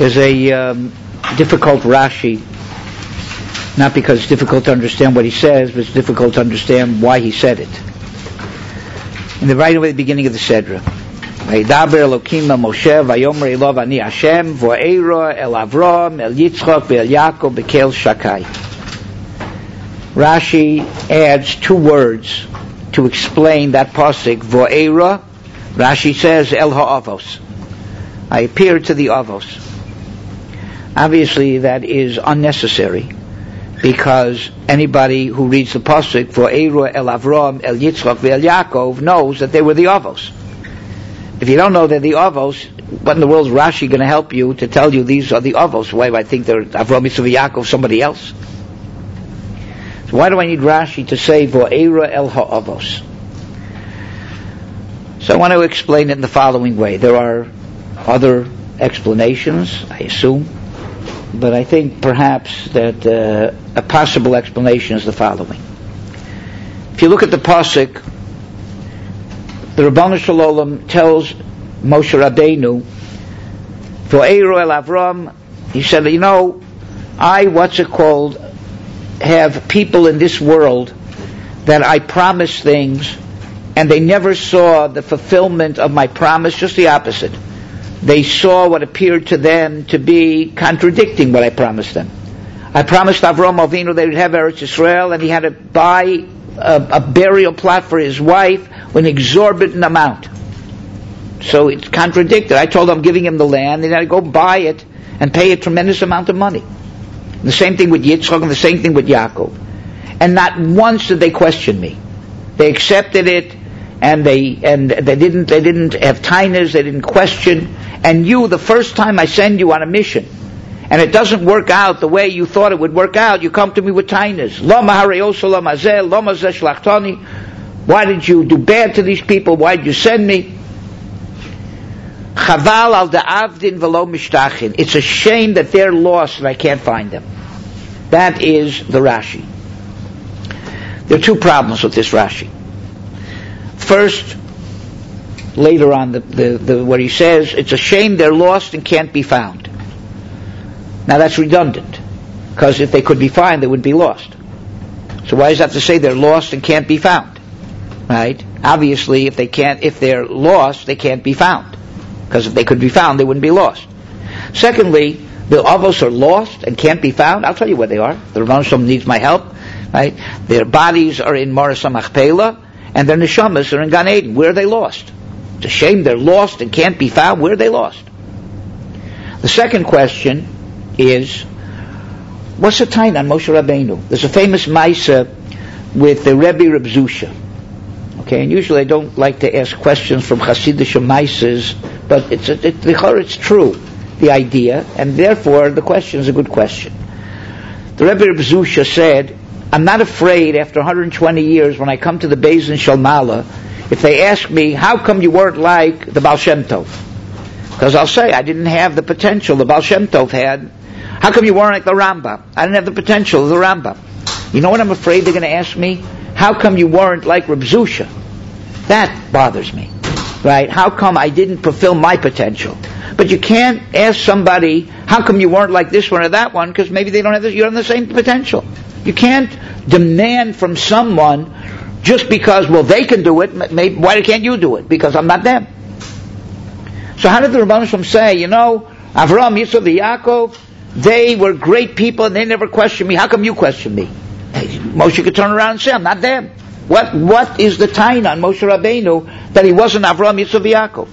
There's a difficult Rashi, not because it's difficult to understand what he says, but it's difficult to understand why he said it. In the right away, the beginning of the Sedra. Vayidaber Elokim el Moshe, Vayomer Elov ani Hashem, Vo'eiro el Avram, el Yitzchak, ve'el Yaakov, bekel Shakai. Rashi adds two words to explain that pasuk, Vo'eiro. Rashi says, El ha'avos. I appeared to the avos. Obviously, that is unnecessary, because anybody who reads the pasuk, Vo'eiro el Avram, el Yitzchak, ve'el Yaakov, knows that they were the avos. If you don't know they're the avos, what in the world is Rashi going to help you to tell you these are the avos? Why do I think they're Avram, Yitzchak, Yaakov, somebody else? So why do I need Rashi to say Vo'eiro el ha'avos? So I want to explain it in the following way. There are other explanations, I assume, but I think perhaps that a possible explanation is the following. If you look at the pasuk, the Rabbanu Shalom tells Moshe Rabbeinu, Vo'eiro el Avram, he said, I, have people in this world that I promise things, and they never saw the fulfillment of my promise, just the opposite. They saw what appeared to them to be contradicting what I promised them. I promised Avram Avinu they would have Eretz Yisrael, and he had to buy a burial plot for his wife with an exorbitant amount. So it's contradicted. I told him I'm giving him the land, and he had to go buy it and pay a tremendous amount of money. And the same thing with Yitzchak, and the same thing with Yaakov. And not once did they question me. They accepted it, and they didn't have tiners, they didn't question. And you, the first time I send you on a mission, and it doesn't work out the way you thought it would work out, you come to me with tiners. Why did you do bad to these people? Why did you send me? Chaval al da'avdin v'lo mishtachin. It's a shame that they're lost and I can't find them. That is the Rashi. There are two problems with this Rashi. First, later on, what he says, it's a shame they're lost and can't be found. Now that's redundant, because if they could be found, they would be lost. So why does that have to say they're lost and can't be found? Right? Obviously, if they're lost, they can't be found. Because if they could be found, they wouldn't be lost. Secondly, the avos are lost and can't be found. I'll tell you where they are. The Rabbanu Shalom needs my help. Right? Their bodies are in Maras HaMachpelah, and their neshamas are in Gan Eden. Where are they lost? It's a shame they're lost and can't be found. Where are they lost? The second question is, what's the time on Moshe Rabbeinu? There's a famous Maisa with the Rebbe Reb Zusha. Okay, and usually I don't like to ask questions from Hasidic Maisas, but it's true, the idea, and therefore the question is a good question. The Rebbe Reb Zusha said, I'm not afraid after 120 years when I come to the Beis Din Shel Mala, if they ask me, how come you weren't like the Baal Shem Tov? Because I'll say, I didn't have the potential the Baal Shem Tov had. How come you weren't like the Rambam? I didn't have the potential of the Rambam. You know what I'm afraid they're going to ask me? How come you weren't like Reb Zusha? That bothers me. Right? How come I didn't fulfill my potential? But you can't ask somebody, how come you weren't like this one or that one? Because maybe they don't have you're on the same potential. You can't demand from someone just because, well, they can do it, maybe, why can't you do it? Because I'm not them. So how did the Rabbanu Shalom say, Avram, Yitzchak, Yaakov, they were great people and they never questioned me. How come you question me? Moshe could turn around and say, I'm not them. What is the tain on Moshe Rabbeinu that he wasn't Avram, Yitzchak, Yaakov?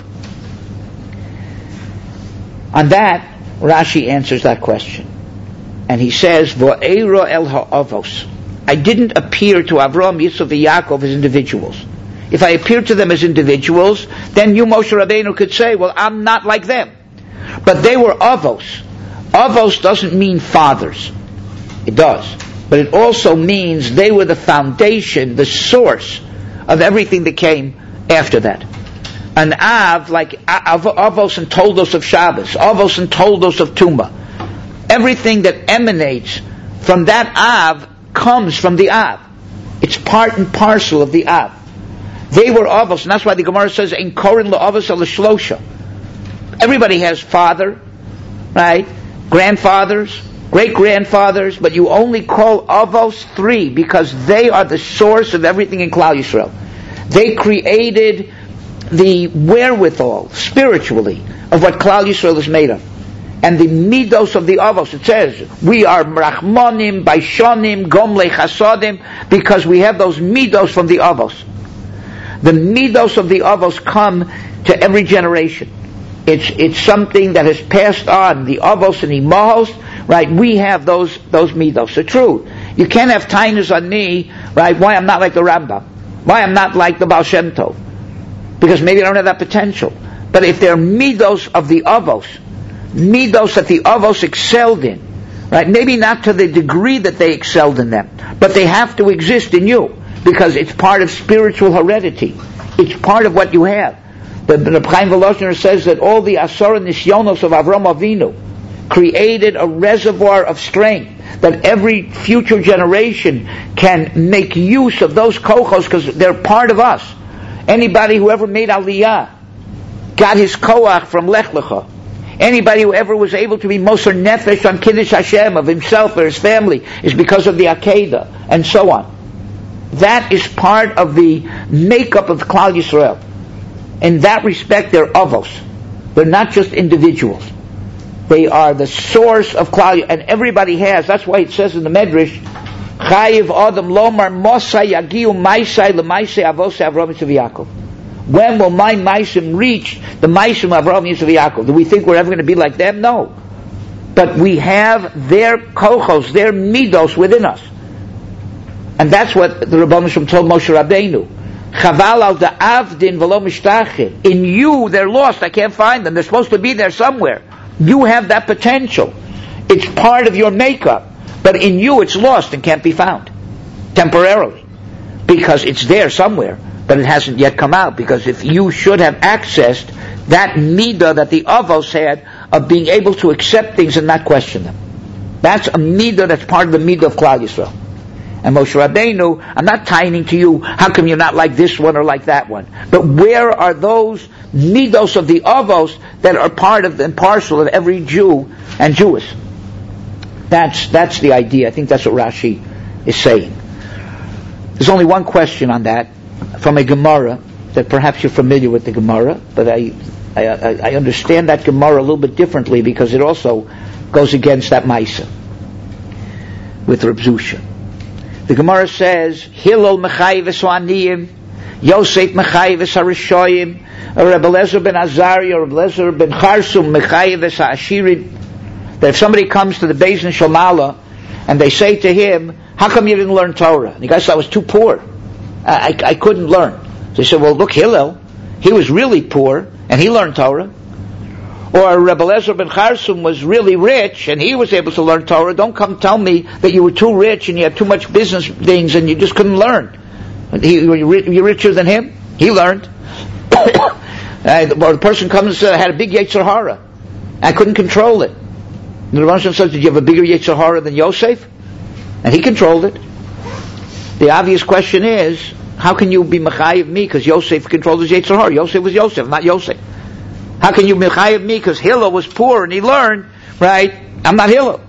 On that, Rashi answers that question. And he says, Vo'eiro el ha'avos. I didn't appear to Avram, Yitzchak, Yaakov as individuals. If I appeared to them as individuals, then you, Moshe Rabbeinu, could say, well, I'm not like them. But they were avos. Avos doesn't mean fathers. It does. But it also means they were the foundation, the source of everything that came after that. An Av, like Avos and Toldos of Shabbos, Avos and Toldos of Tumah. Everything that emanates from that Av comes from the Av. It's part and parcel of the Av. They were Avos, and that's why the Gemara says, Ein Korin LaAvos LaShlosha. Everybody has father, right? Grandfathers, great-grandfathers, but you only call Avos 3 because they are the source of everything in Klal Yisrael. They created the wherewithal, spiritually, of what Klal Yisrael is made of. And the midos of the Avos, it says, we are Rachmanim, Baishonim, Gomlei Chasodim, because we have those midos from the Avos. The midos of the Avos come to every generation. It's something that has passed on, the Avos and the Imahos, right? We have those midos. So true. You can't have tainus on me, right? Why I'm not like the Rambam. Why I'm not like the Baal Shem Tov. Because maybe I don't have that potential. But if they're midos of the Avos, midos that the Avos excelled in, right? Maybe not to the degree that they excelled in them, but they have to exist in you because it's part of spiritual heredity. It's part of what you have. The Chaim Voloshener says that all the Asara Nisyonos of Avram Avinu created a reservoir of strength that every future generation can make use of those kochos because they're part of us. Anybody who ever made Aliyah got his koach from Lech Lecha. Anybody who ever was able to be Moser Nefesh on Kiddush Hashem of himself or his family is because of the Akedah, and so on. That is part of the makeup of Klal Yisrael. In that respect, they're Avos. They're not just individuals. They are the source of Klal, and everybody has. That's why it says in the Medrash, Chayiv Adam Lomar Mosa Yagiu Maisai Lemaisai Avosai Avram Yitzchak Yaakov. When will my Maisim reach the Maisim of Avram Yitzchak Yaakov? Do we think we're ever going to be like them? No. But we have their kochos, their midos within us. And that's what the Rebbeinu Shem told Moshe Rabbeinu. Chaval al da'avdin v'lo mishtachin. In you, they're lost. I can't find them. They're supposed to be there somewhere. You have that potential. It's part of your makeup. But in you, it's lost and can't be found. Temporarily. Because it's there somewhere. But it hasn't yet come out, because if you should have accessed that midah that the Avos had of being able to accept things and not question them. That's a midah that's part of the midah of Klal Yisrael. And Moshe Rabbeinu, I'm not tying to you, how come you're not like this one or like that one? But where are those midos of the Avos that are part of and parcel of every Jew and Jewess? That's the idea. I think that's what Rashi is saying. There's only one question on that, from a Gemara, that perhaps you're familiar with the Gemara, but I understand that Gemara a little bit differently because it also goes against that Maisa with Reb Zusha. The Gemara says, Hillel Mechayiv Eswaniyim, Yosef Mechayiv Esharishoyim, Reb Eliezer ben Azariah, or Reb Eliezer ben Charsum Mechayiv Esashirim. That if somebody comes to the Beis Din Shel Mala and they say to him, how come you didn't learn Torah? And the guy said, I was too poor. I couldn't learn. So he said, well, look, Hillel, he was really poor, and he learned Torah. Or Rebbe Eliezer ben Charsum was really rich, and he was able to learn Torah. Don't come tell me that you were too rich, and you had too much business things, and you just couldn't learn. You're richer than him? He learned. Or the person comes and says, I had a big Yetzer Hara. I couldn't control it. And the Rebbe says, did you have a bigger Yetzer Hara than Yosef? And he controlled it. The obvious question is, how can you be Mechayiv me because Yosef controlled his Yetzer Hara? Yosef was Yosef, not Yosef. How can you Mechayiv me because Hillel was poor and he learned, right? I'm not Hillel.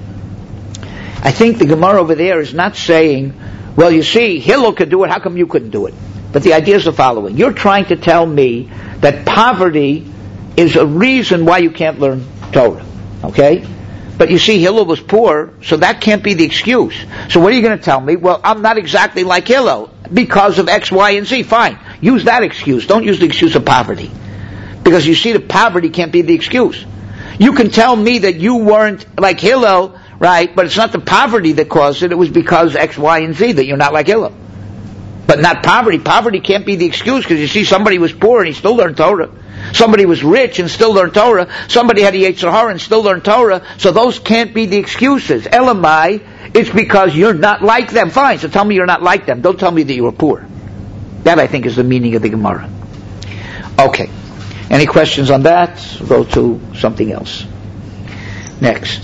I think the Gemara over there is not saying, well, you see, Hillel could do it, how come you couldn't do it? But the idea is the following. You're trying to tell me that poverty is a reason why you can't learn Torah. Okay? But you see, Hillel was poor, so that can't be the excuse. So what are you going to tell me? Well, I'm not exactly like Hillel because of X, Y, and Z. Fine. Use that excuse. Don't use the excuse of poverty. Because you see, the poverty can't be the excuse. You can tell me that you weren't like Hillel, right? But it's not the poverty that caused it. It was because X, Y, and Z that you're not like Hillel. But not poverty. Poverty can't be the excuse because you see, somebody was poor and he still learned Torah. Somebody was rich and still learned Torah. Somebody had a Yetzer Hara and still learned Torah. So those can't be the excuses. Elamai, it's because you're not like them. Fine, so tell me you're not like them. Don't tell me that you were poor. That, I think, is the meaning of the Gemara. Okay. Any questions on that? We'll go to something else. Next.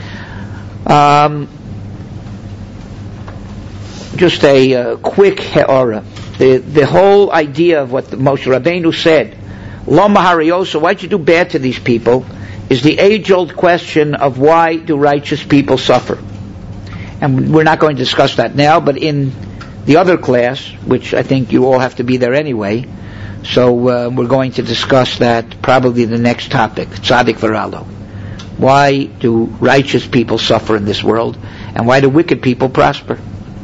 Just a quick he'ara. The whole idea of what Moshe Rabbeinu said, Lo Mahariosa, why'd you do bad to these people? is the age-old question of why do righteous people suffer. And we're not going to discuss that now, but in the other class, which I think you all have to be there anyway, so we're going to discuss that probably the next topic, Tzaddik V'Ralo. Why do righteous people suffer in this world, and why do wicked people prosper?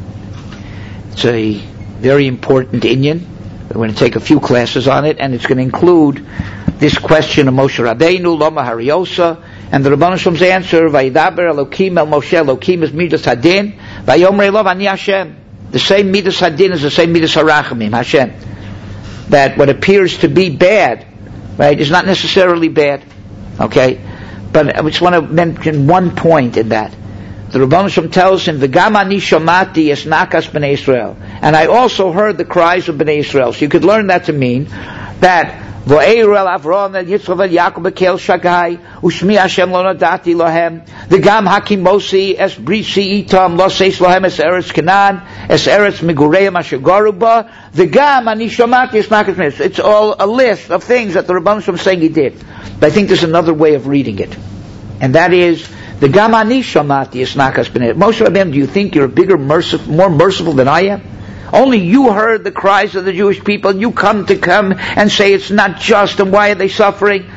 It's a very important inyan. We're going to take a few classes on it, and it's going to include this question of Moshe Rabbeinu, Loma Hariosa, and the Rebbeinu Shalom's answer, Vayidaber Elokim El Moshe, Elokim is Midas Hadin, Vayomrei Lo Ani Hashem. The same Midas Hadin is the same Midas Harachamim, Hashem. That what appears to be bad, right, is not necessarily bad. Okay? But I just want to mention one point in that. The Rebbeinu Shalom tells him, V'gam ani shomati es nakas b'nei Israel. And I also heard the cries of b'nei Israel. So you could learn that to mean that V'eiru el Avram el Yitzchak el Yaakov b'kel shagai u'shmi Hashem lo nadati lohem v'gam hakimosi es brisi itam lo seis lohem es eretz Canaan es eretz migureim asher garu ba v'gam ani shomati es nakas b'nei Israel. It's all a list of things that the Rebbeinu Shalom is saying he did. But I think there's another way of reading it, and that is the gam ani shomati es nakas b'nei Israel. Moshe Rabbeinu, do you think you're more merciful than I am? Only you heard the cries of the Jewish people, and you come and say it's not just, and why are they suffering?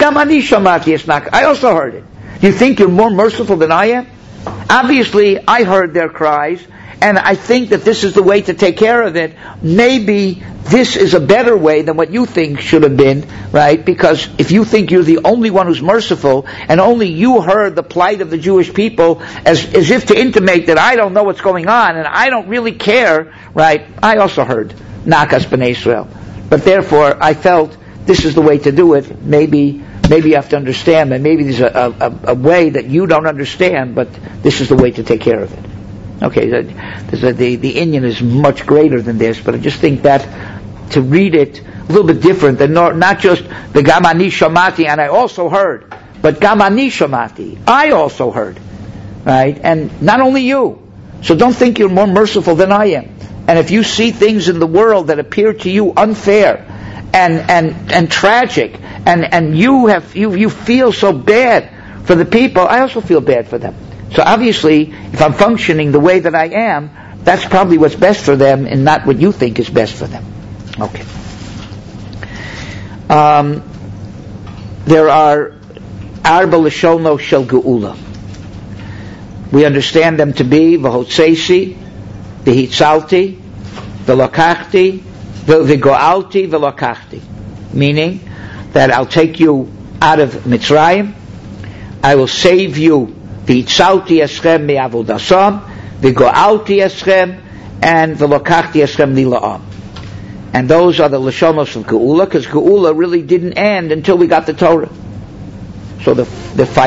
I also heard it. You think you're more merciful than I am? Obviously, I heard their cries, and I think that this is the way to take care of it. Maybe this is a better way than what you think should have been, right? Because if you think you're the only one who's merciful, and only you heard the plight of the Jewish people as if to intimate that I don't know what's going on, and I don't really care, right? I also heard Nakas B'nai Israel. But therefore, I felt this is the way to do it. Maybe you have to understand that maybe there's a way that you don't understand, but this is the way to take care of it. Okay, the Indian is much greater than this, but I just think that to read it a little bit different, than not just the Gamani Shamati, and I also heard, but Gamani Shamati, I also heard, right? And not only you. So don't think you're more merciful than I am. And if you see things in the world that appear to you unfair and tragic, and you feel so bad for the people, I also feel bad for them. So obviously, if I'm functioning the way that I am, that's probably what's best for them and not what you think is best for them. Okay. There are Arba Lashono Shel Geula. We understand them to be V'hotzeisi, V'hitzalti, V'lokachti, V'goalti, V'lokachti. Meaning that I'll take you out of Mitzrayim, I will save you, V'hitzalti eschem me'avodasam, V'goalti eschem, and V'lokachti eschem lila'am. And those are the Lashonos of Geula, because Geula really didn't end until we got the Torah. So the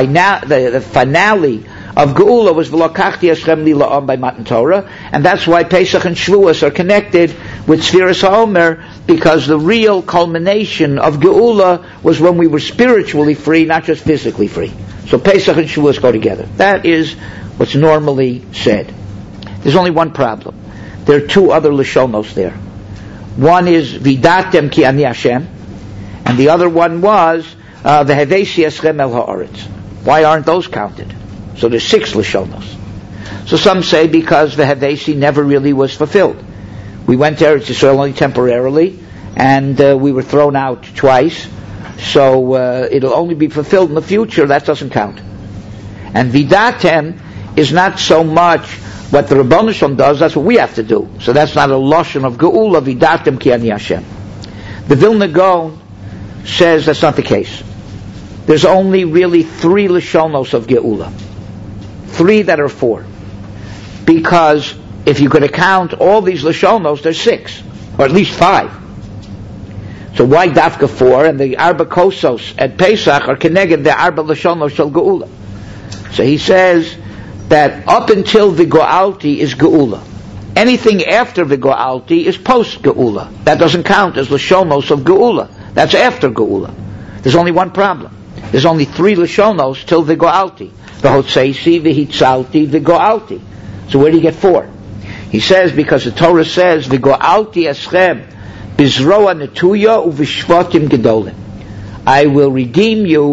finale of Geula was V'lokachti eschem lila'am by Matan Torah, and that's why Pesach and Shavuos are connected with Sfiras HaOmer, because the real culmination of Geula was when we were spiritually free, not just physically free. So Pesach and Shavuos go together. That is what's normally said. There's only one problem. There are two other Lashonos there. One is Vidatem ki ani Hashem, and the other one was V'hevesi eschem el ha'aretz. Why aren't those counted? So there's 6 Lashonos. So some say because V'hevesi never really was fulfilled. We went to Eretz Yisrael only temporarily, and we were thrown out twice. So it'll only be fulfilled in the future. That doesn't count. And Vidatem is not so much what the Rebbeinu Shalom does. That's what we have to do. So that's not a lashon of Geula. Vidatem ki ani Hashem. The Vilna Gaon says that's not the case. There's only really 3 lashonos of Geula. 3 that are 4. Because if you could account all these lashonos, there's 6, or at least 5. So why Dafka 4 and the Arba Kosos at Pesach are connected the Arba Lashonos Shel Geula? So he says that up until the Goalti is Geula. Anything after the Goalti is post Geula. That doesn't count as Lashonos of Geula. That's after Geula. There's only one problem. There's only 3 Lashonos till the Goalti. The Hotzeisi, the Hitzalti, the Goalti. So where do you get 4? He says because the Torah says the Goalti eschem Bizroa netuya uvishvatim gedolim. I will redeem you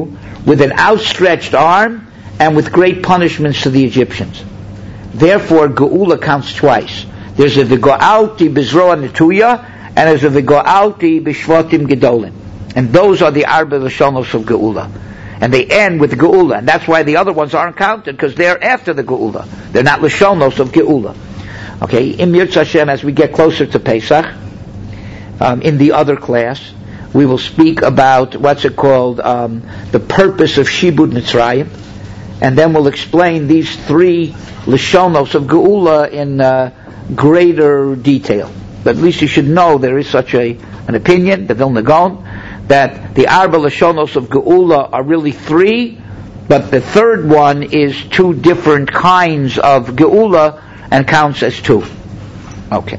with an outstretched arm and with great punishments to the Egyptians. Therefore, Geula counts twice. There's a V'go'alti b'zroa netuya, and there's a V'go'alti b'shvatim gedolim. And those are the Arba Lashonos of Geula. And they end with Geula. And that's why the other ones aren't counted, because they're after the Geula. They're not Lashonos of Geula. Okay, Im Yirtzeh Hashem, as we get closer to Pesach, in the other class, we will speak about the purpose of Shibud Mitzrayim, and then we'll explain these three Lashonos of Geula in greater detail. But at least you should know there is such an opinion, the Vilna Gaon, that the Arba Lashonos of Geula are really three, but the third one is two different kinds of Geula and counts as two. Okay.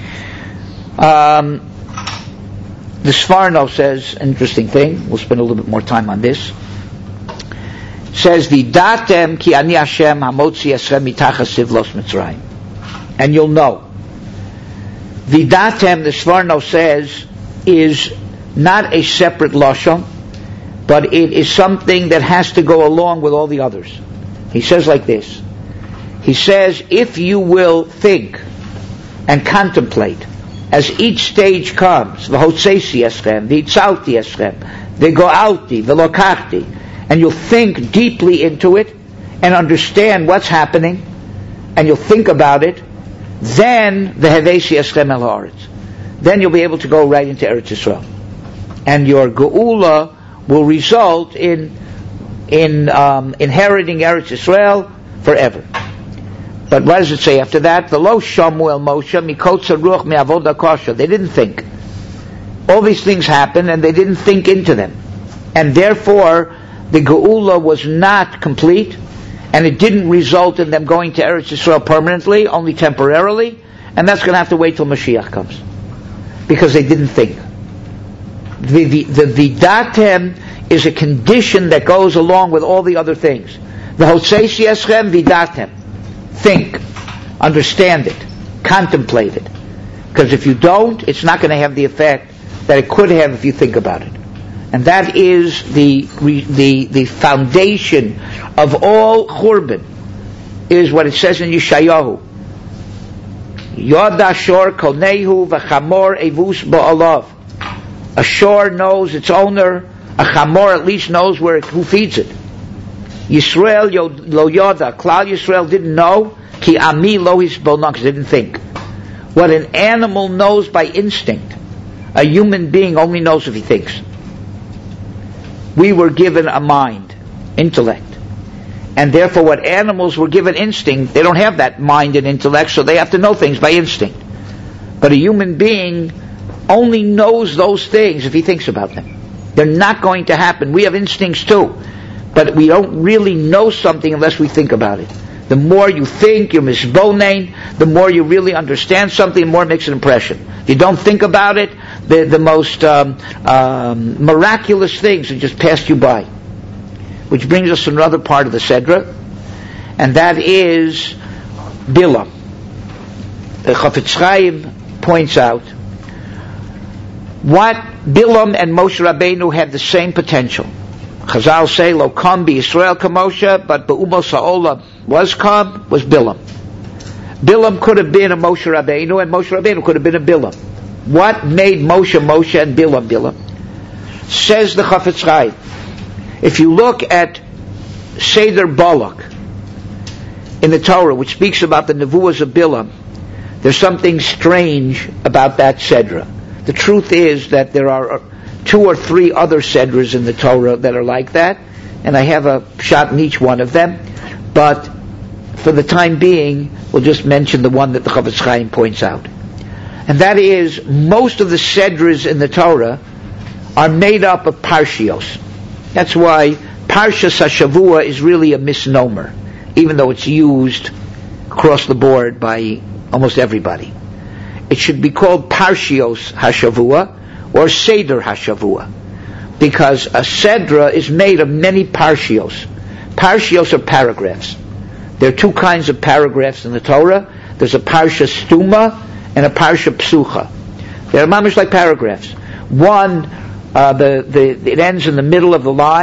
The Sforno says an interesting thing. We'll spend a little bit more time on this. It says, V'datem ki ani Hashem hamotzi esrem mitachas sivlos Mitzrayim. And you'll know. V'datem, the Sforno says, is not a separate lashon, but it is something that has to go along with all the others. He says like this. He says, if you will think and contemplate as each stage comes, v'hotzesi eschem, v'itzalti eschem, v'go'alti, v'lokachti, and you'll think deeply into it and understand what's happening, and you'll think about it, then v'hevesi eschem el haaretz. Then you'll be able to go right into Eretz Yisrael. And your geula will result in inheriting Eretz Yisrael forever. But what does it say after that? V'lo shamu el Moshe mikotza ruach me'avoda kosher. They didn't think. All these things happened, and they didn't think into them. And therefore, the geula was not complete, and it didn't result in them going to Eretz Yisrael permanently, only temporarily, and that's going to have to wait till Mashiach comes. Because they didn't think. The vidatem is a condition that goes along with all the other things. The hotzesi eschem vidatem. Think, understand it, contemplate it. Because if you don't, it's not going to have the effect that it could have if you think about it. And that is the foundation of all churban, is what it says in Yeshayahu. Yod ashor kol nehu v'chamor evus ba'alav. A shore knows its owner, a chamor at least knows who feeds it. Yisrael lo yoda, Klal Yisrael didn't know, ki ami lo hisbonah, because they didn't think. What an animal knows by instinct, a human being only knows if he thinks. We were given a mind, intellect. And therefore what animals were given instinct, they don't have that mind and intellect, so they have to know things by instinct. But a human being only knows those things if he thinks about them. They're not going to happen. We have instincts too, but we don't really know something unless we think about it. The more you think, you're misbonain, the more you really understand something, the more it makes an impression. If you don't think about it, the most miraculous things have just passed you by. Which brings us to another part of the Sedra, and that is Bilam. The Chafetz Chaim points out what Bilam and Moshe Rabbeinu had the same potential. Chazal say, Lo kam bi Yisrael kamoshe, but be'umos ha'olam was Bilam. Bilam could have been a Moshe Rabbeinu, and Moshe Rabbeinu could have been a Bilam. What made Moshe Moshe and Bilam Bilam? Says the Chafetz Chaim, if you look at Seder Balak in the Torah, which speaks about the Nevuahs of Bilam, there's something strange about that Sedra. The truth is that there are 2 or 3 other Sedras in the Torah that are like that, and I have a shot in each one of them, but for the time being, we'll just mention the one that the Chafetz Chaim points out. And that is, most of the Sedras in the Torah are made up of Parshios. That's why Parshas HaShavua is really a misnomer, even though it's used across the board by almost everybody. It should be called Parshios HaShavua or Seder HaShavua, because a Sedra is made of many Parshios. Parshios are paragraphs. There are 2 kinds of paragraphs in the Torah. There's a Parsha Stuma and a Parsha Psucha. They're mamish like paragraphs. One, it ends in the middle of the line.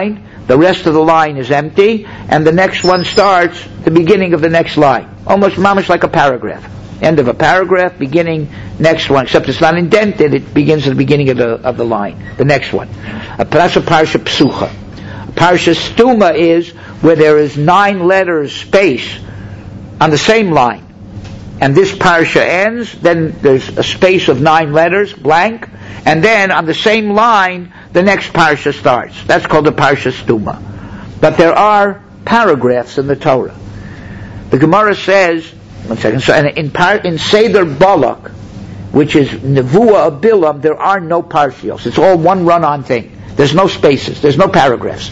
The rest of the line is empty, and the next one starts the beginning of the next line. Almost mamish like a paragraph. End of a paragraph, beginning next one. Except it's not indented, it begins at the beginning of the line. The next one. That's a parsha psucha. Parsha stuma is where there is 9 letters space on the same line. And this parsha ends, then there's a space of 9 letters, blank, and then on the same line, the next parsha starts. That's called a parsha stuma. But there are paragraphs in the Torah. The Gemara says, one second, so in Seder Balak, which is Nevuah of Bilam, there are no parshios. It's all one run-on thing. There's no spaces. There's no paragraphs.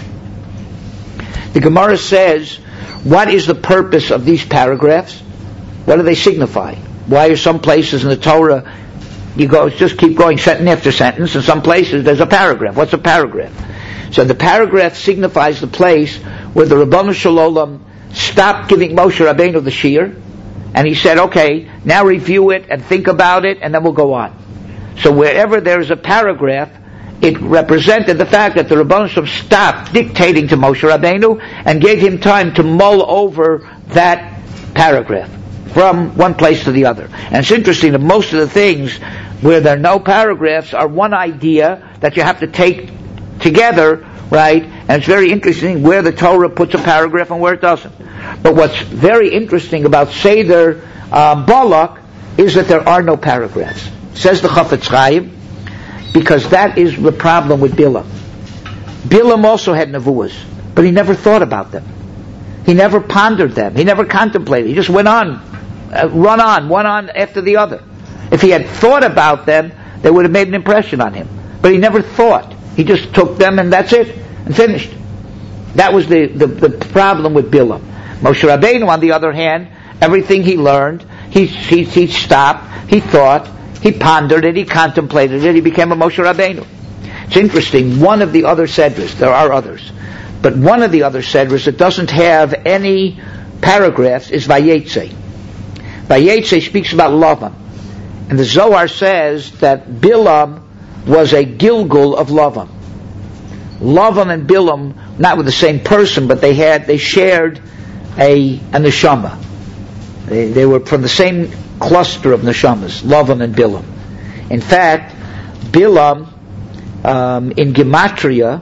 The Gemara says, what is the purpose of these paragraphs? What do they signify? Why are some places in the Torah you just keep going sentence after sentence, and some places there's a paragraph? What's a paragraph? So the paragraph signifies the place where the Rabbanu Shalom stopped giving Moshe Rabbeinu the Shir, and he said, okay, now review it and think about it, and then we'll go on. So wherever there's a paragraph, it represented the fact that the Rabbanu Shalom stopped dictating to Moshe Rabbeinu and gave him time to mull over that paragraph from one place to the other. And it's interesting that most of the things where there are no paragraphs are one idea that you have to take together, right? And it's very interesting where the Torah puts a paragraph and where it doesn't. But what's very interesting about Seder Balak is that there are no paragraphs. Says the Chafetz Chaim, because that is the problem with Bilam. Bilam also had nevuahs, but he never thought about them. He never pondered them. He never contemplated. He just went on, one on after the other. If he had thought about them, they would have made an impression on him. But he never thought. He just took them and that's it, and finished. That was the problem with Bilam. Moshe Rabbeinu, on the other hand, everything he learned, he stopped, he thought, he pondered it, he contemplated it, he became a Moshe Rabbeinu. It's interesting, one of the other Sedras, there are others, but one of the other Sedras that doesn't have any paragraphs is Vayetze. Vayetze speaks about Lavan. And the Zohar says that Bilam was a Gilgul of Lavan. Lavan and Bilam, not with the same person, but they shared a neshama. They were from the same cluster of neshamas, Lavan and Bilam. In fact, Bilam in Gematria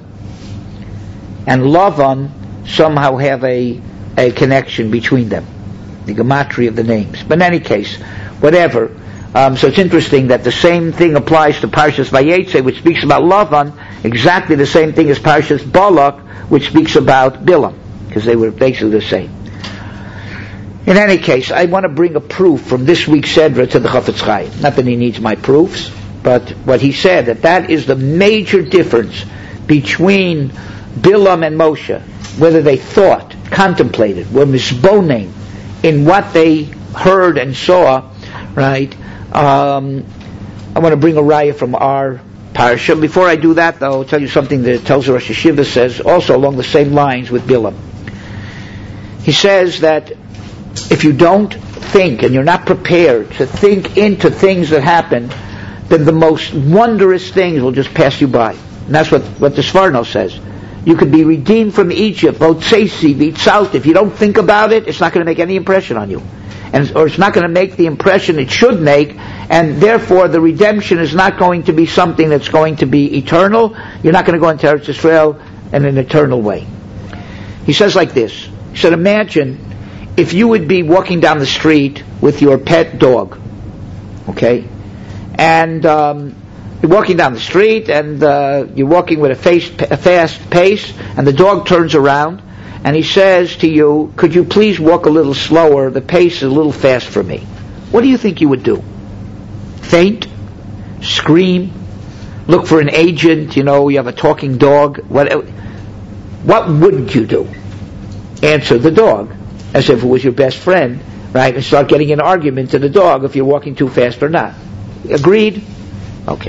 and Lavan somehow have a connection between them, the Gematria of the names. But in any case, whatever. So it's interesting that the same thing applies to Parshas Vayetze, which speaks about Lavan, exactly the same thing as Parshas Balak, which speaks about Bilam, because they were basically the same. In any case, I want to bring a proof from this week's Sedra to the Chafetz Chaim. Not that he needs my proofs, but what he said, that is the major difference between Bilam and Moshe, whether they thought, contemplated, were misboning in what they heard and saw, right? I want to bring a raya from our parsha. Before I do that, though, I'll tell you something that tells Rosh Hashiva says, also along the same lines with Bilam. He says that if you don't think and you're not prepared to think into things that happen, then the most wondrous things will just pass you by. And that's what the Sforno says. You could be redeemed from Egypt, Otsesi, Vitzalt. If you don't think about it, it's not going to make any impression on you. Or it's not going to make the impression it should make, and therefore the redemption is not going to be something that's going to be eternal. You're not going to go into Eretz Yisrael in an eternal way. He says like this. He said, imagine if you would be walking down the street with your pet dog, okay? And you're walking down the street, and you're walking with a fast pace, and the dog turns around, and he says to you, could you please walk a little slower? The pace is a little fast for me. What do you think you would do? Faint? Scream? Look for an agent? You have a talking dog? What wouldn't you do? Answer the dog, as if it was your best friend, right? And start getting an argument to the dog if you're walking too fast or not. Agreed? Okay.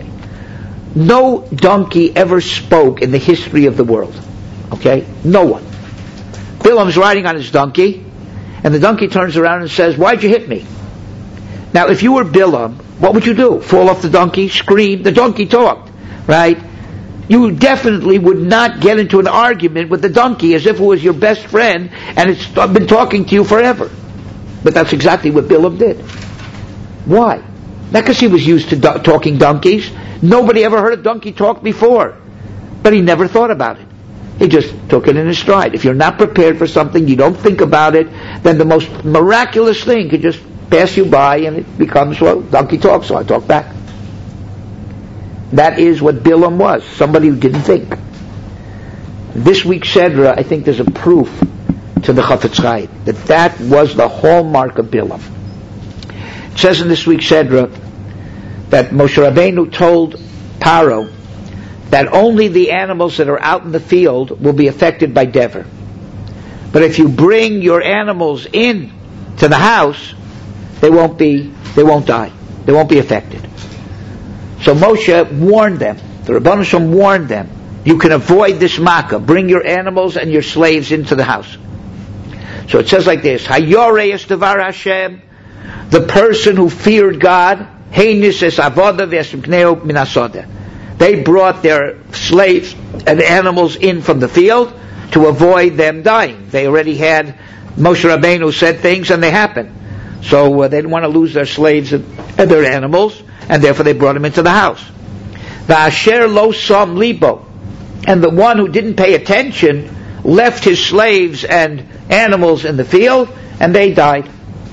No donkey ever spoke in the history of the world. Okay? No one. Bilam's riding on his donkey, and the donkey turns around and says, why'd you hit me? Now, if you were Bilam, what would you do? Fall off the donkey? Scream? The donkey talked, right? you definitely would not get into an argument with the donkey as if it was your best friend and it's been talking to you forever. But that's exactly what Bilam did. Why? Not because he was used to talking donkeys. Nobody ever heard a donkey talk before. But he never thought about it. He just took it in his stride. If you're not prepared for something, you don't think about it, then the most miraculous thing could just pass you by and it becomes, well, donkey talks, so I talk back. That is what Bilam was, somebody who didn't think. This week's Sedra, I think there's a proof to the Chafetz Chaim that was the hallmark of Bilam. It says in this week's Sedra that Moshe Rabbeinu told Paro that only the animals that are out in the field will be affected by Dever. But if you bring your animals in to the house, they won't die. They won't be affected. So Moshe warned them, the Rebbeinu Shalom warned them, you can avoid this makkah. Bring your animals and your slaves into the house. So it says like this, Hayorei es devar Hashem, the person who feared God, heinis es avoda v'esmkneu min hasoda. They brought their slaves and animals in from the field to avoid them dying. They already had, Moshe Rabbeinu said things and they happened. So they didn't want to lose their slaves and their animals, and therefore they brought them into the house. Va'asher lo sam libo, and the one who didn't pay attention left his slaves and animals in the field, and they died.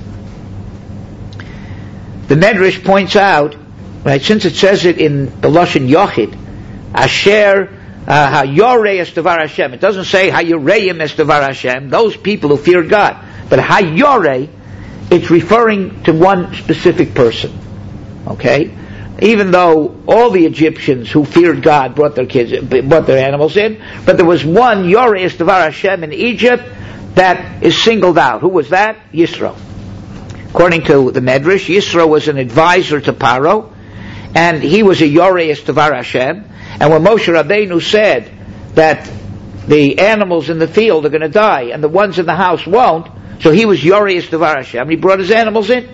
The Medrash points out, right, since it says it in the Lashon Yochid, Asher Hayorei es devar Hashem. It doesn't say Hayoreim es devar Hashem, those people who feared God. But Hayorei, it's referring to one specific person. Okay? Even though all the Egyptians who feared God brought their animals in, but there was one Yorei es devar Hashem in Egypt that is singled out. Who was that? Yisro. According to the Medrash, Yisro was an advisor to Paro, and he was a Yorei es devar Hashem. And when Moshe Rabbeinu said that the animals in the field are going to die and the ones in the house won't, so he was Yorei es devar Hashem. He brought his animals in.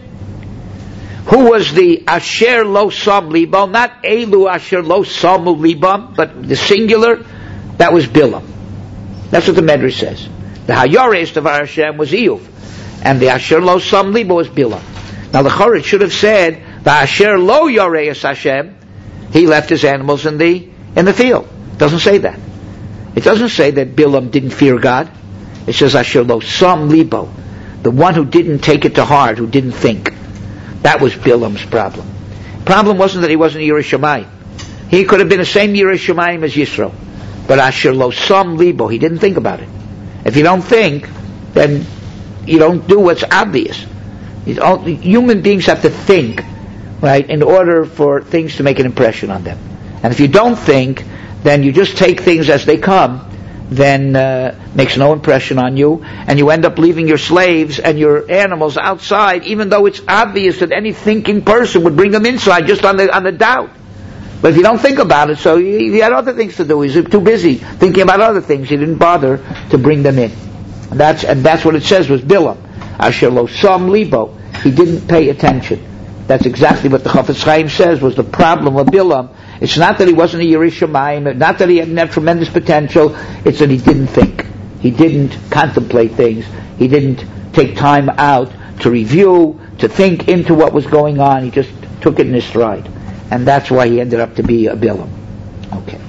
Who was the Asher lo sam libam? Not Elu Asher lo samu libam, but the singular. That was Bilam. That's what the Medrash says. The Hayorei es devar Hashem was Eiyuv, and the Asher lo sam liba was Bilam. Now the Choret should have said the Asher lo Yorei es Hashem. He left his animals in the field. It doesn't say that. It doesn't say that Bilam didn't fear God. It says Asher lo sam libo, the one who didn't take it to heart, who didn't think. That was Bilam's problem. Problem wasn't that he wasn't a Yirei Shamayim. He could have been the same Yirei Shamayim as Yisro. But Asher lo sam libo, he didn't think about it. If you don't think, then you don't do what's obvious. Human beings have to think, right, in order for things to make an impression on them. And if you don't think, then you just take things as they come, then makes no impression on you, and you end up leaving your slaves and your animals outside, even though it's obvious that any thinking person would bring them inside just on the doubt. But if you don't think about it, so he had other things to do. He's too busy thinking about other things. He didn't bother to bring them in. And that's what it says was Bilam. Asher lo sam libo. He didn't pay attention. That's exactly what the Chafetz Chaim says was the problem of Bilam. It's not that he wasn't a Yirei Shamayim, not that he didn't have tremendous potential, it's that he didn't think. He didn't contemplate things. He didn't take time out to review, to think into what was going on. He just took it in his stride. And that's why he ended up to be a Bilam. Okay.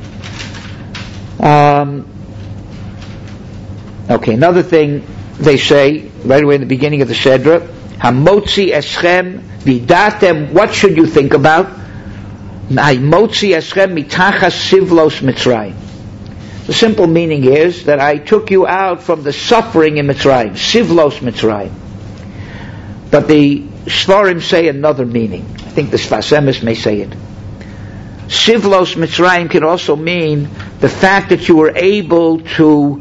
Another thing they say, right away in the beginning of the Sedra, Hamotzi eschem vidatem, what should you think about? Hamotzi eschem mitachas sivlos Mitzrayim. The simple meaning is that I took you out from the suffering in Mitzrayim, sivlos Mitzrayim. But the Shvarim say another meaning. I think the Sfas Emes may say it. Sivlos Mitzrayim can also mean the fact that you were able to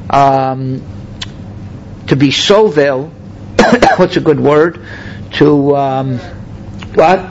be sovel. What's a good word? To what?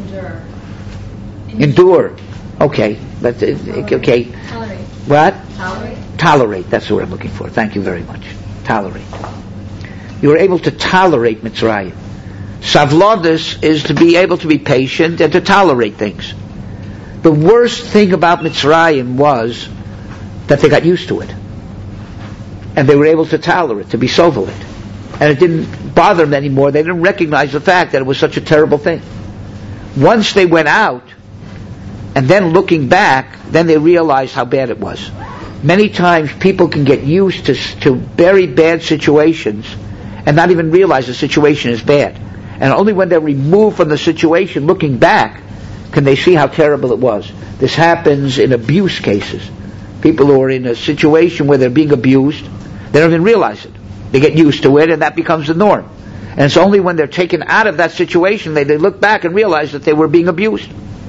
Endure. Okay. Okay. Tolerate. What? Tolerate. Tolerate. That's the word I'm looking for. Thank you very much. Tolerate. You were able to tolerate Mitzrayim. Savlodis is to be able to be patient and to tolerate things. The worst thing about Mitzrayim was that they got used to it. And they were able to tolerate, to be sovel it. And it didn't bother them anymore. They didn't recognize the fact that it was such a terrible thing. Once they went out, and then looking back, then they realized how bad it was. Many times people can get used to very bad situations and not even realize the situation is bad. And only when they're removed from the situation, looking back, can they see how terrible it was. This happens in abuse cases. People who are in a situation where they're being abused, they don't even realize it. They get used to it, and that becomes the norm. And it's only when they're taken out of that situation they look back and realize that they were being abused.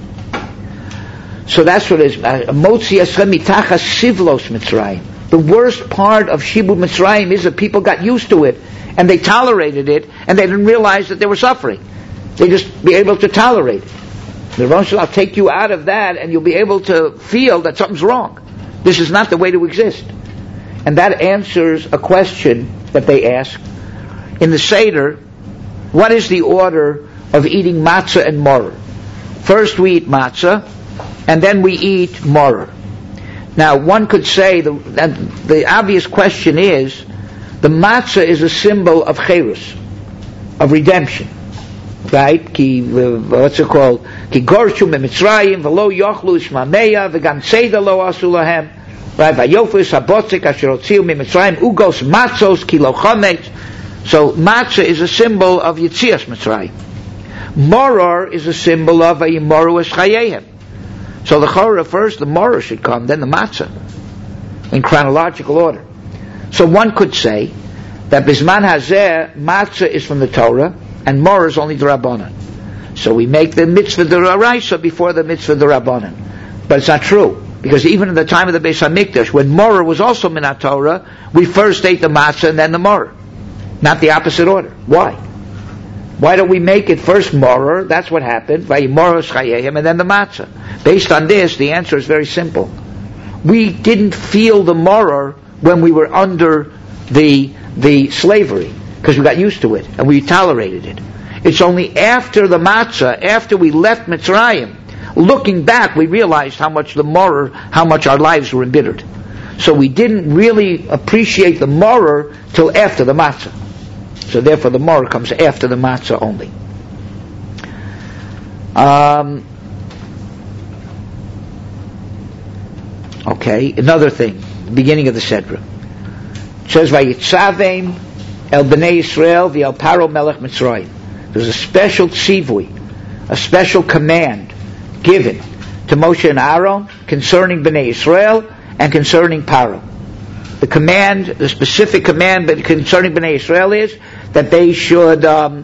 So that's what it is. Motzi Eschem mitachas sivlos Mitzrayim. The worst part of Shibud Mitzrayim is that people got used to it, and they tolerated it, and they didn't realize that they were suffering. They just be able to tolerate it. The Rosh will take you out of that, and you'll be able to feel that something's wrong. This is not the way to exist. And that answers a question that they ask. In the Seder, what is the order of eating matzah and maror? First we eat matzah, and then we eat maror. Now, one could say, the obvious question is, the matzah is a symbol of cherus, of redemption. Right? What's it called? Ki gorshu mitzrayim v'lo yochlu ishmameya v'gam tzeda lo asu lahem. Right? Vayofus habotzik asher otziu mitzrayim ugos matzos ki lo chametz. So matzah is a symbol of Yetzias Mitzrayim. Maror is a symbol of Vayimaru es chayehem. So the Chorah first, the maror should come, then the matzah, in chronological order. So one could say that Bisman Hazeh, matzah is from the Torah, and maror is only the Rabbanan. So we make the mitzvah d'oraisa before the mitzvah d'Rabbanan. But it's not true, because even in the time of the Beis HaMikdash, when maror was also min HaTorah, we first ate the matzah and then the maror. Not the opposite order. Why? Why don't we make it first maror? That's what happened. Vayimaru es chayehem, and then the matzah. Based on this, the answer is very simple. We didn't feel the maror when we were under the slavery, because we got used to it and we tolerated it. It's only after the matzah, after we left Mitzrayim, looking back, we realized how much the maror, how much our lives were embittered. So we didn't really appreciate the maror till after the matzah. So therefore the maror comes after the matzah only. Okay, another thing, the beginning of the Sedra. It says, Vayitzavim el bnei Yisrael v'el Paro melech Mitzrayim. There's a special tzivui, a special command given to Moshe and Aaron concerning bnei Yisrael and concerning Paro. The command, the specific command concerning bnei Yisrael is that they should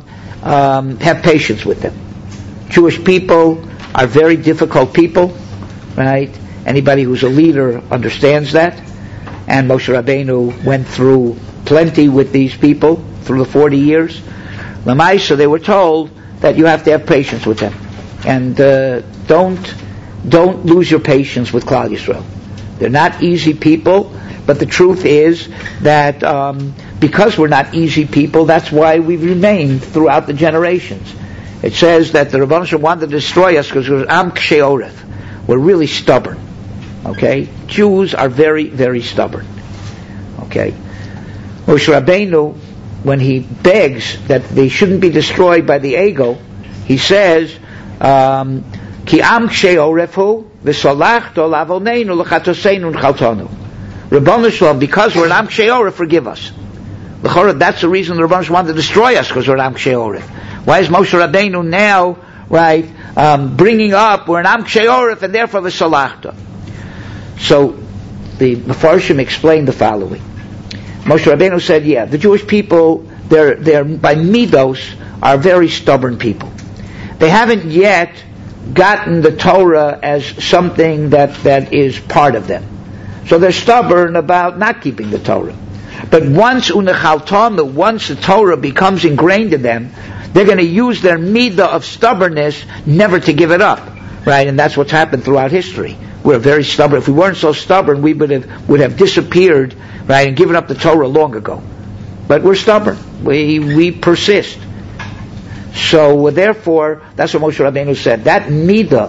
have patience with them. Jewish people are very difficult people, right? Anybody who's a leader understands that. And Moshe Rabbeinu went through plenty with these people through the 40 years. Lamaisa, they were told that you have to have patience with them. And don't lose your patience with Klal Yisrael. They're not easy people, but the truth is that because we're not easy people, that's why we've remained throughout the generations. It says that the Rebbeinu Shalom wanted to destroy us because we're Am Kshei Oref. We're really stubborn. Okay? Jews are very, very stubborn. Okay? Moshe Rabbeinu, when he begs that they shouldn't be destroyed by the ego, he says, Ki Am Kshei Oref hu v'solachto lavoneinu l'chatoseinu n'chaltonu. Rebbeinu Shalom, because we're an Am Kshei Oref, forgive us. That's the reason the Rebbeinu Shalom wanted to destroy us, because we're an Am Kshei Oref. Why is Moshe Rabbeinu now, right, bringing up, we're an Am Kshei Oref, and therefore v'solachto? So, the Mefarshim explained the following. Moshe Rabbeinu said, yeah, the Jewish people, they're by midos, are very stubborn people. They haven't yet gotten the Torah as something that is part of them. So they're stubborn about not keeping the Torah. But once the Torah becomes ingrained in them, they're going to use their midah of stubbornness never to give it up. Right? And that's what's happened throughout history. We're very stubborn. If we weren't so stubborn, we would have disappeared, right, and given up the Torah long ago. But we're stubborn. We persist. So therefore, that's what Moshe Rabbeinu said. That midah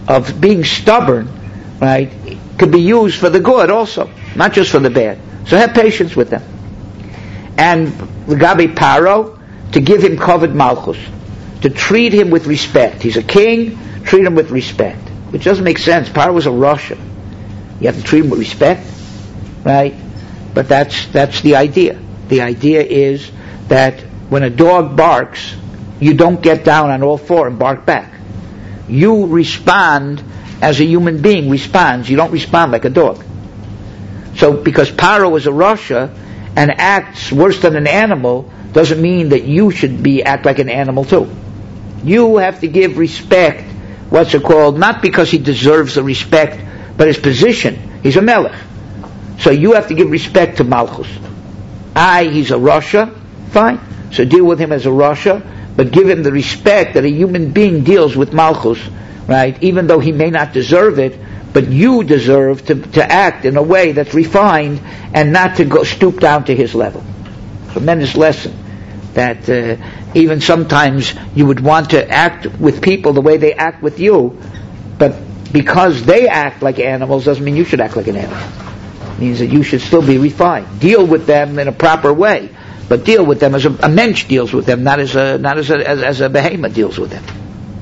of being stubborn, right, could be used for the good also, not just for the bad. So have patience with them. And Gabi Paro, to give him kavod malchus, to treat him with respect. He's a king, treat him with respect. Which doesn't make sense. Paro was a Russia. You have to treat him with respect, right? But that's the idea. The idea is that when a dog barks, you don't get down on all four and bark back. You respond as a human being responds. You don't respond like a dog. So because Paro was a Russia and acts worse than an animal, doesn't mean that you should act like an animal too. You have to give respect, what's it called, not because he deserves the respect, but his position. He's a melech. So you have to give respect to Malchus. He's a Russia, fine. So deal with him as a Russia, but give him the respect that a human being deals with Malchus, right? Even though he may not deserve it, but you deserve to act in a way that's refined and not to go stoop down to his level. Tremendous lesson that even sometimes you would want to act with people the way they act with you, but because they act like animals doesn't mean you should act like an animal. It means that you should still be refined. Deal with them in a proper way, but deal with them as a mensch deals with them, not as a behemoth deals with them.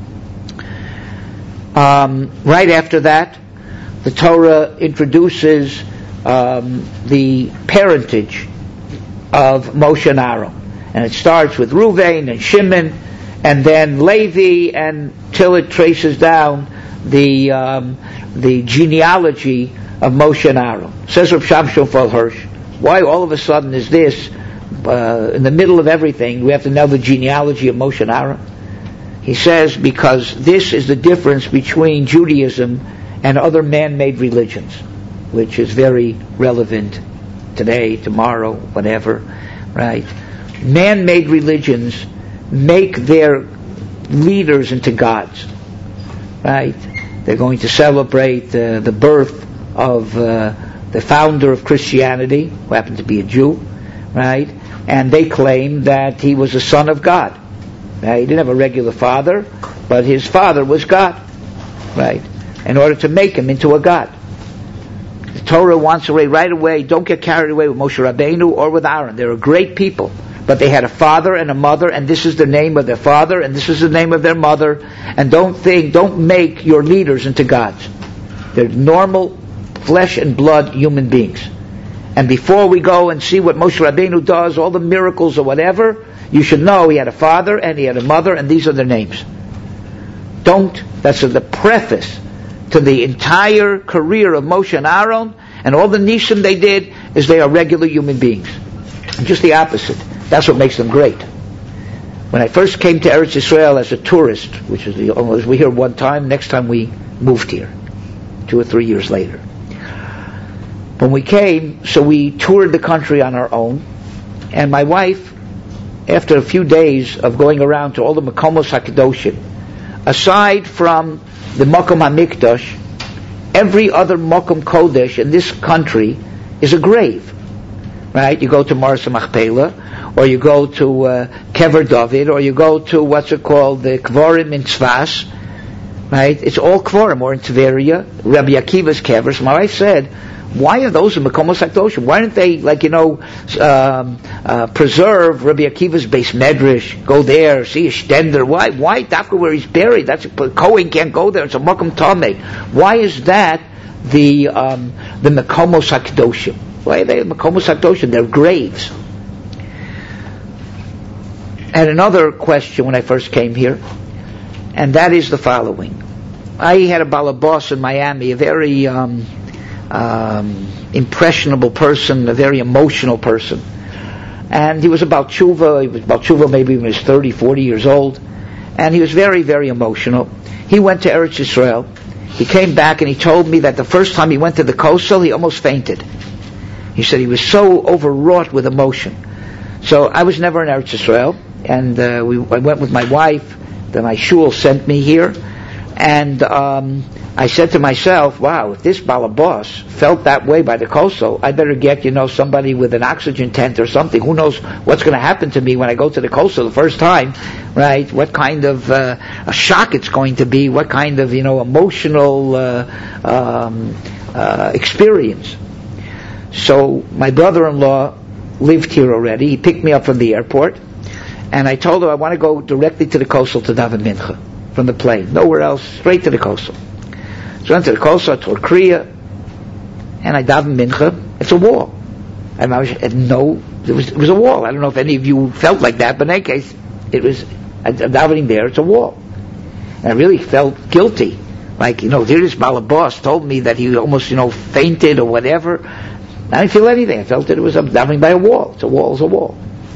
Right after that, the Torah introduces the parentage of Moshe and Aaron. And it starts with Ruvain and Shimon, and then Levi, until it traces down the genealogy of Moshe and Aaron. Says Rav Shamshon Fal Hirsch, why all of a sudden is this, in the middle of everything, we have to know the genealogy of Moshe and Aaron? He says, because this is the difference between Judaism and other man-made religions, which is very relevant today, tomorrow, whatever, right? Man-made religions make their leaders into gods, right? They're going to celebrate the birth of the founder of Christianity, who happened to be a Jew, right? And they claim that he was a son of God. Now, he didn't have a regular father, but his father was God, right? In order to make him into a god. The Torah wants to say right away, don't get carried away with Moshe Rabbeinu or with Aaron. They're a great people, but they had a father and a mother, and this is the name of their father, and this is the name of their mother, and don't make your leaders into gods. They're normal, flesh and blood human beings. And before we go and see what Moshe Rabbeinu does, all the miracles or whatever, you should know he had a father and he had a mother, and these are their names. That's the preface to the entire career of Moshe and Aaron, and all the nishim they did is they are regular human beings. Just the opposite. That's what makes them great. When I first came to Eretz Yisrael as a tourist, which is we here one time, next time we moved here, 2 or 3 years later. When we came, so we toured the country on our own, and my wife, after a few days of going around to all the Makomos HaKadoshim, aside from the Makom HaMikdash, every other Makom Kodesh in this country is a grave. Right? You go to Marsa Machpelah, or you go to Kever David, or you go to the Kvorim in Tzfas. Right? It's all Kvorim, or in Tveria, Rabbi Akiva's Kever. So my wife said, why are those in Makomos HaKadoshim? Why don't they, preserve Rabbi Akiva's Beis Medrash, go there, see a Shtender? Why Dafka where he's buried? That's Kohen can't go there. It's a Makom Tameh. Why is that the Makomos HaKadoshim? Why are they Makomos HaKadoshim? They're graves. And another question when I first came here, and that is the following. I had a balabas in Miami, a very impressionable person, a very emotional person. And he was about tshuva maybe when he was 30, 40 years old. And he was very, very emotional. He went to Eretz Yisrael. He came back and he told me that the first time he went to the Kosel, he almost fainted. He said he was so overwrought with emotion. So I was never in Eretz Yisrael, and I went with my wife. Then my shul sent me here, and I said to myself, wow, if this balabos felt that way by the kosel, I better get, somebody with an oxygen tent or something. Who knows what's going to happen to me when I go to the kosel the first time, right? What kind of a shock it's going to be, what kind of, emotional experience. So my brother-in-law lived here already. He picked me up from the airport, and I told him I want to go directly to the kosel to daven mincha from the plane. Nowhere else, straight to the kosel. So I went to the kosel, I toward Kriya, and I daven mincha. It's a wall. And it was a wall. I don't know if any of you felt like that, but in any case, I'm davening there, it's a wall. And I really felt guilty. Like, this balabos told me that he almost, fainted or whatever. I didn't feel anything. I felt that it was davening by a wall. It's a wall is a wall.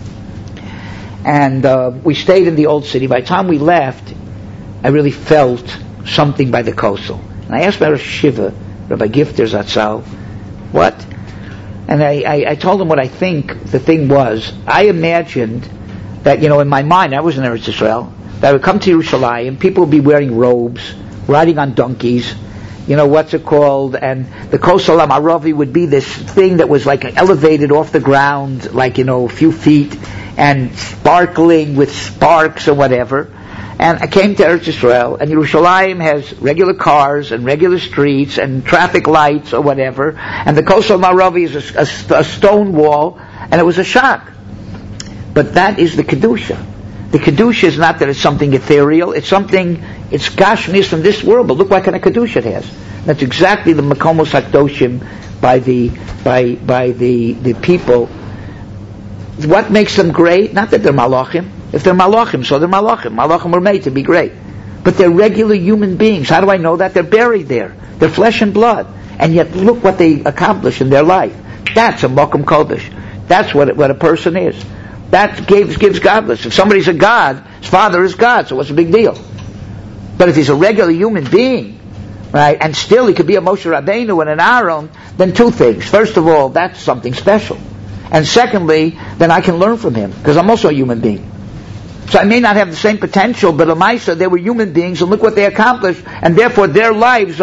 And we stayed in the old city. By the time we left, I really felt something by the kosel. And I asked my Rosh Shiva, Rabbi Gifter Zatzal, what? And I told him what I think the thing was. I imagined that, in my mind, I was in Eretz Yisrael, that I would come to Yerushalayim, people would be wearing robes, riding on donkeys, what's it called, and the Kosel HaMaravi would be this thing that was like elevated off the ground, like, a few feet, and sparkling with sparks or whatever. And I came to Eretz Yisrael, and Yerushalayim has regular cars and regular streets and traffic lights or whatever, and the Kosel HaMaravi is a stone wall, and it was a shock. But that is the Kedusha. The Kedusha is not that it's something ethereal, it's Gashmis from this world, but look what kind of Kedusha it has. That's exactly the Makomos HaKdoshim by the people. What makes them great? Not that they're Malachim. If they're Malachim, so they're Malachim. Malachim were made to be great. But they're regular human beings. How do I know that? They're buried there. They're flesh and blood. And yet look what they accomplish in their life. That's a Mokum Kodesh. That's what a person is. That gives godless. If somebody's a God, his father is God, so what's the big deal? But if he's a regular human being, right, and still he could be a Moshe Rabbeinu and an Aaron, then two things. First of all, that's something special. And secondly, then I can learn from him, because I'm also a human being. So I may not have the same potential, but Lamaisa, they were human beings, and look what they accomplished, and therefore their lives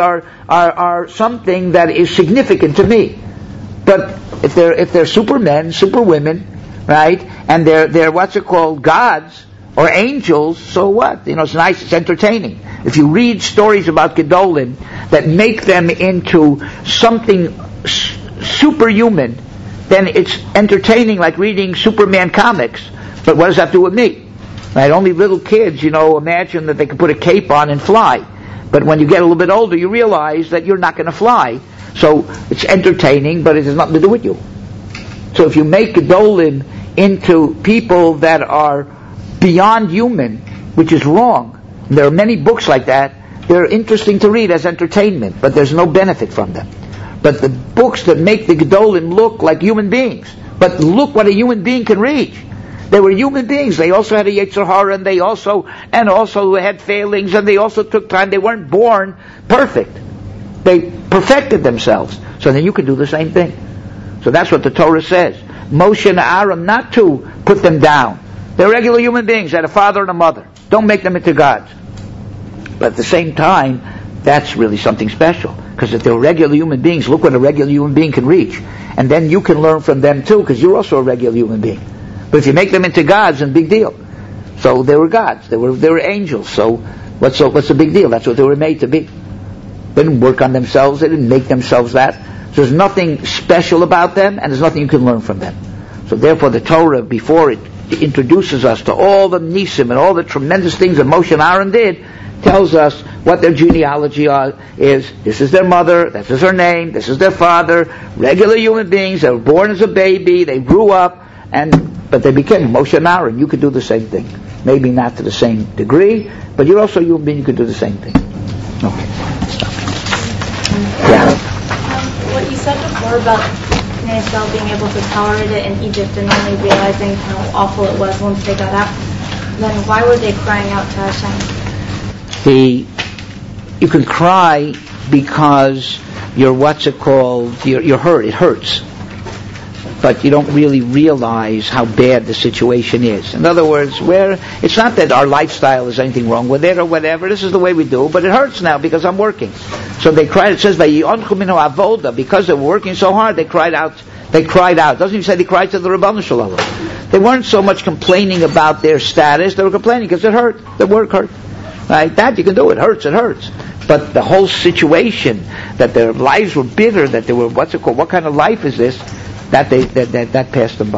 are something that is significant to me. But if they're supermen, superwomen, right, and they're what's it called, gods or angels, so what? It's nice, it's entertaining. If you read stories about Gedolim that make them into something superhuman, then it's entertaining, like reading Superman comics. But what does that do with me? Right? Only little kids, imagine that they can put a cape on and fly. But when you get a little bit older, you realize that you're not going to fly. So it's entertaining, but it has nothing to do with you. So if you make Gedolim into people that are beyond human, which is wrong, and there are many books like that, they're interesting to read as entertainment, but there's no benefit from them. But the books that make the Gedolim look like human beings, but look what a human being can reach. They were human beings. They also had a Yetzer Hara, and they also had failings, and they also took time. They weren't born perfect. They perfected themselves. So then you can do the same thing. So that's what the Torah says. Moshe and Aaron, not to put them down. They're regular human beings. They had a father and a mother. Don't make them into gods. But at the same time, that's really something special. Because if they're regular human beings, look what a regular human being can reach. And then you can learn from them too, because you're also a regular human being. But if you make them into gods, then big deal. So they were gods. They were angels. So what's the big deal? That's what they were made to be. They didn't work on themselves. They didn't make themselves that. So there's nothing special about them, and there's nothing you can learn from them. So therefore the Torah, before it introduces us to all the nisim and all the tremendous things that Moshe and Aaron did, tells us what their genealogy is. This is their mother, this is her name, this is their father, regular human beings. They were born as a baby, they grew up, but they became Moshe and Aaron. You could do the same thing. Maybe not to the same degree, but you're also a human being, you could do the same thing. Okay, stop. Yeah. What you said before about Israel being able to tolerate it in Egypt and only realizing how awful it was once they got out, then why were they crying out to Hashem? You can cry because you're hurt. It hurts. but you don't really realize how bad the situation is. In other words, it's not that our lifestyle is anything wrong with it or whatever. This is the way we do, but it hurts now because I'm working. So they cried. It says because they were working so hard, they cried out. They cried out. It doesn't even say they cried to the Ribono Shel Olam. They weren't so much complaining about their status. They were complaining because it hurt. The work hurt. Right? That you can do. It hurts. It hurts. But the whole situation, that their lives were bitter, that they were, what kind of life is this? That passed them by.